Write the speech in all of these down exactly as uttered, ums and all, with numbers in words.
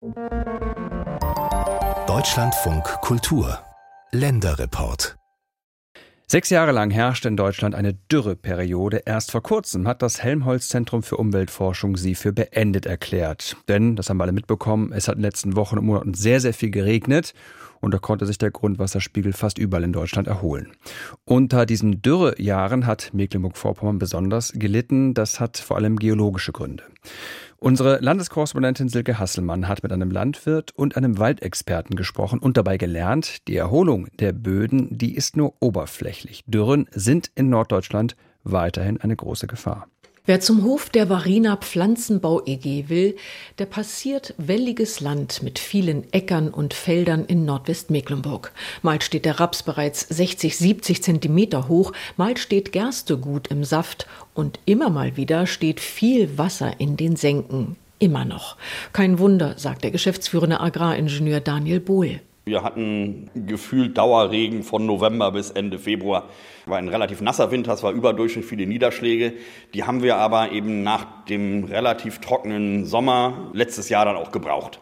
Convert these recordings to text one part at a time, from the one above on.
Deutschlandfunk Kultur Länderreport. Sechs Jahre lang herrschte in Deutschland eine Dürreperiode. Erst vor kurzem hat das Helmholtz-Zentrum für Umweltforschung sie für beendet erklärt. Denn, das haben wir alle mitbekommen, es hat in den letzten Wochen und Monaten sehr, sehr viel geregnet. Und da konnte sich der Grundwasserspiegel fast überall in Deutschland erholen. Unter diesen Dürrejahren hat Mecklenburg-Vorpommern besonders gelitten. Das hat vor allem geologische Gründe. Unsere Landeskorrespondentin Silke Hasselmann hat mit einem Landwirt und einem Waldexperten gesprochen und dabei gelernt, die Erholung der Böden, die ist nur oberflächlich. Dürren sind in Norddeutschland weiterhin eine große Gefahr. Wer zum Hof der Varina Pflanzenbau E G will, der passiert welliges Land mit vielen Äckern und Feldern in Nordwestmecklenburg. Mal steht der Raps bereits sechzig, siebzig Zentimeter hoch, mal steht Gerste gut im Saft und immer mal wieder steht viel Wasser in den Senken. Immer noch. Kein Wunder, sagt der geschäftsführende Agraringenieur Daniel Bohl. Wir hatten gefühlt Dauerregen von November bis Ende Februar. War ein relativ nasser Winter, es war überdurchschnittlich viele Niederschläge. Die haben wir aber eben nach dem relativ trockenen Sommer letztes Jahr dann auch gebraucht.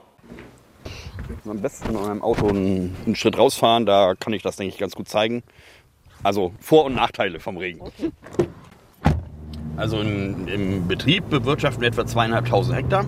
Am besten mit meinem Auto einen, einen Schritt rausfahren, da kann ich das, denke ich, ganz gut zeigen. Also Vor- und Nachteile vom Regen. Okay. Also in, im Betrieb bewirtschaften wir etwa zweieinhalbtausend Hektar.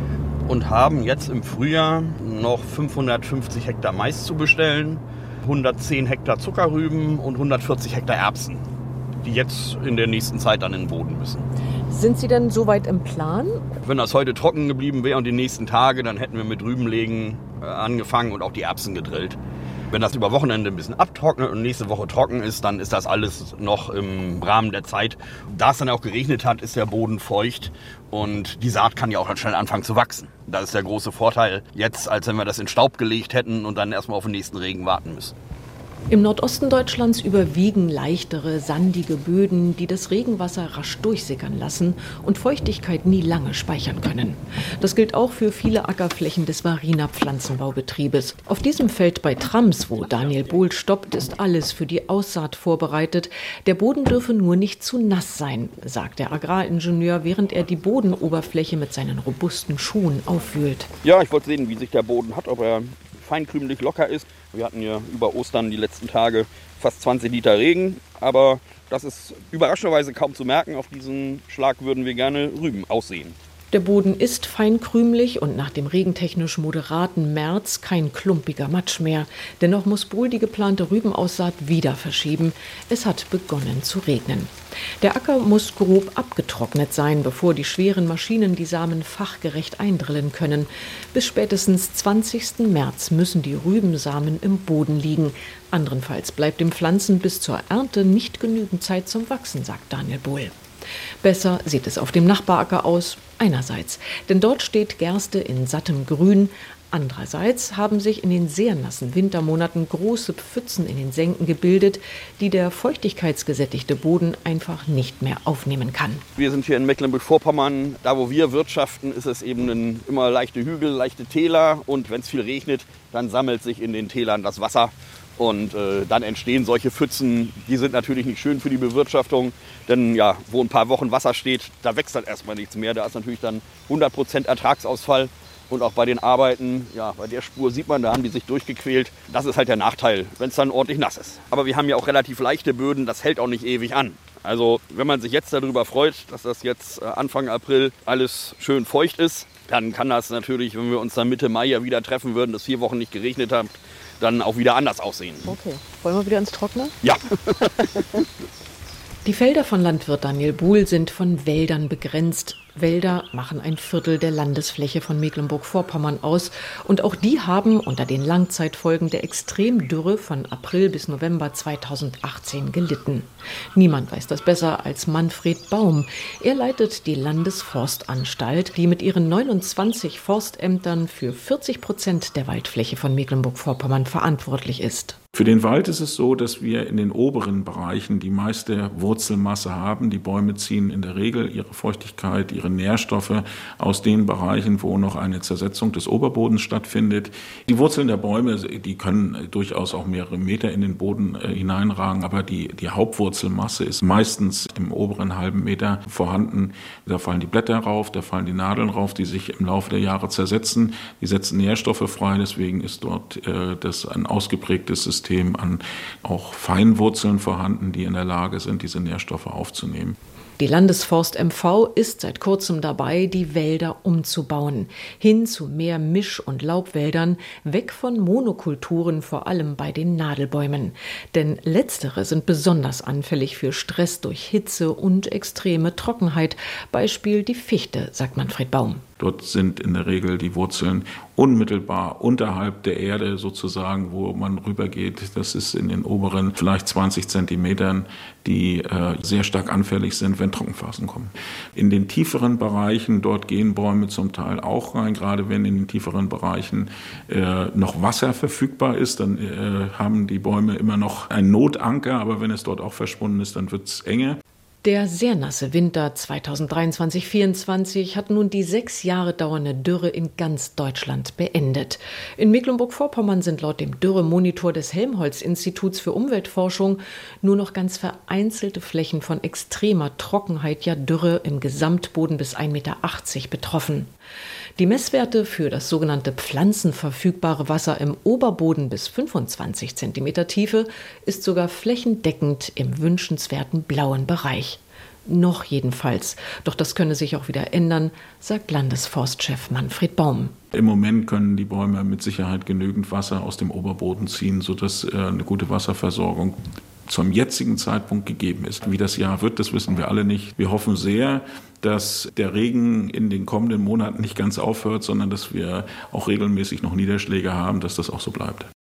Und haben jetzt im Frühjahr noch fünfhundertfünfzig Hektar Mais zu bestellen, hundertzehn Hektar Zuckerrüben und hundertvierzig Hektar Erbsen, die jetzt in der nächsten Zeit dann in den Boden müssen. Sind Sie denn soweit im Plan? Wenn das heute trocken geblieben wäre und die nächsten Tage, dann hätten wir mit Rübenlegen äh, angefangen und auch die Erbsen gedrillt. Wenn das über Wochenende ein bisschen abtrocknet und nächste Woche trocken ist, dann ist das alles noch im Rahmen der Zeit. Da es dann auch geregnet hat, ist der Boden feucht und die Saat kann ja auch dann schnell anfangen zu wachsen. Das ist der große Vorteil jetzt, als wenn wir das in Staub gelegt hätten und dann erstmal auf den nächsten Regen warten müssen. Im Nordosten Deutschlands überwiegen leichtere, sandige Böden, die das Regenwasser rasch durchsickern lassen und Feuchtigkeit nie lange speichern können. Das gilt auch für viele Ackerflächen des Varina Pflanzenbaubetriebes. Auf diesem Feld bei Trams, wo Daniel Bohl stoppt, ist alles für die Aussaat vorbereitet. Der Boden dürfe nur nicht zu nass sein, sagt der Agraringenieur, während er die Bodenoberfläche mit seinen robusten Schuhen aufwühlt. Ja, ich wollte sehen, wie sich der Boden hat, ob er feinkrümelig locker ist. Wir hatten ja über Ostern die letzten Tage fast zwanzig Liter Regen, aber das ist überraschenderweise kaum zu merken. Auf diesen Schlag würden wir gerne Rüben aussehen. Der Boden ist feinkrümelig und nach dem regentechnisch moderaten März kein klumpiger Matsch mehr. Dennoch muss Bohl die geplante Rübenaussaat wieder verschieben. Es hat begonnen zu regnen. Der Acker muss grob abgetrocknet sein, bevor die schweren Maschinen die Samen fachgerecht eindrillen können. Bis spätestens zwanzigsten März müssen die Rübensamen im Boden liegen. Andernfalls bleibt dem Pflanzen bis zur Ernte nicht genügend Zeit zum Wachsen, sagt Daniel Bohl. Besser sieht es auf dem Nachbaracker aus, einerseits, denn dort steht Gerste in sattem Grün. Andererseits haben sich in den sehr nassen Wintermonaten große Pfützen in den Senken gebildet, die der feuchtigkeitsgesättigte Boden einfach nicht mehr aufnehmen kann. Wir sind hier in Mecklenburg-Vorpommern. Da, wo wir wirtschaften, ist es eben ein, immer leichte Hügel, leichte Täler. Und wenn es viel regnet, dann sammelt sich in den Tälern das Wasser. Und äh, dann entstehen solche Pfützen, die sind natürlich nicht schön für die Bewirtschaftung, denn ja, wo ein paar Wochen Wasser steht, da wächst dann erstmal nichts mehr. Da ist natürlich dann hundert Prozent Ertragsausfall und auch bei den Arbeiten, ja, bei der Spur sieht man, da haben die sich durchgequält. Das ist halt der Nachteil, wenn es dann ordentlich nass ist. Aber wir haben ja auch relativ leichte Böden, das hält auch nicht ewig an. Also wenn man sich jetzt darüber freut, dass das jetzt Anfang April alles schön feucht ist, dann kann das natürlich, wenn wir uns dann Mitte Mai ja wieder treffen würden, dass vier Wochen nicht geregnet hat, dann auch wieder anders aussehen. Okay, wollen wir wieder ins Trockene? Ja. Die Felder von Landwirt Daniel Bohl sind von Wäldern begrenzt. Wälder machen ein Viertel der Landesfläche von Mecklenburg-Vorpommern aus. Und auch die haben unter den Langzeitfolgen der Extremdürre von April bis November zweitausendachtzehn gelitten. Niemand weiß das besser als Manfred Baum. Er leitet die Landesforstanstalt, die mit ihren neunundzwanzig Forstämtern für vierzig Prozent der Waldfläche von Mecklenburg-Vorpommern verantwortlich ist. Für den Wald ist es so, dass wir in den oberen Bereichen die meiste Wurzelmasse haben. Die Bäume ziehen in der Regel ihre Feuchtigkeit, ihre Nährstoffe aus den Bereichen, wo noch eine Zersetzung des Oberbodens stattfindet. Die Wurzeln der Bäume, die können durchaus auch mehrere Meter in den Boden äh, hineinragen, aber die, die Hauptwurzelmasse ist meistens im oberen halben Meter vorhanden. Da fallen die Blätter rauf, da fallen die Nadeln rauf, die sich im Laufe der Jahre zersetzen. Die setzen Nährstoffe frei, deswegen ist dort äh, das ein ausgeprägtes System an auch Feinwurzeln vorhanden, die in der Lage sind, diese Nährstoffe aufzunehmen. Die Landesforst M V ist seit kurzem dabei, die Wälder umzubauen. Hin zu mehr Misch- und Laubwäldern, weg von Monokulturen, vor allem bei den Nadelbäumen. Denn letztere sind besonders anfällig für Stress durch Hitze und extreme Trockenheit. Beispiel die Fichte, sagt Manfred Baum. Dort sind in der Regel die Wurzeln unmittelbar unterhalb der Erde sozusagen, wo man rübergeht. Das ist in den oberen vielleicht zwanzig Zentimetern, die äh, sehr stark anfällig sind, wenn Trockenphasen kommen. In den tieferen Bereichen, dort gehen Bäume zum Teil auch rein, gerade wenn in den tieferen Bereichen äh, noch Wasser verfügbar ist, dann äh, haben die Bäume immer noch einen Notanker, aber wenn es dort auch verschwunden ist, dann wird es enger. Der sehr nasse Winter zweitausenddreiundzwanzig vierundzwanzig hat nun die sechs Jahre dauernde Dürre in ganz Deutschland beendet. In Mecklenburg-Vorpommern sind laut dem Dürremonitor des Helmholtz-Instituts für Umweltforschung nur noch ganz vereinzelte Flächen von extremer Trockenheit, ja Dürre im Gesamtboden bis ein Meter achtzig betroffen. Die Messwerte für das sogenannte pflanzenverfügbare Wasser im Oberboden bis fünfundzwanzig Zentimeter Tiefe ist sogar flächendeckend im wünschenswerten blauen Bereich. Noch jedenfalls. Doch das könne sich auch wieder ändern, sagt Landesforstchef Manfred Baum. Im Moment können die Bäume mit Sicherheit genügend Wasser aus dem Oberboden ziehen, sodass äh, eine gute Wasserversorgung zum jetzigen Zeitpunkt gegeben ist. Wie das Jahr wird, das wissen wir alle nicht. Wir hoffen sehr, dass der Regen in den kommenden Monaten nicht ganz aufhört, sondern dass wir auch regelmäßig noch Niederschläge haben, dass das auch so bleibt.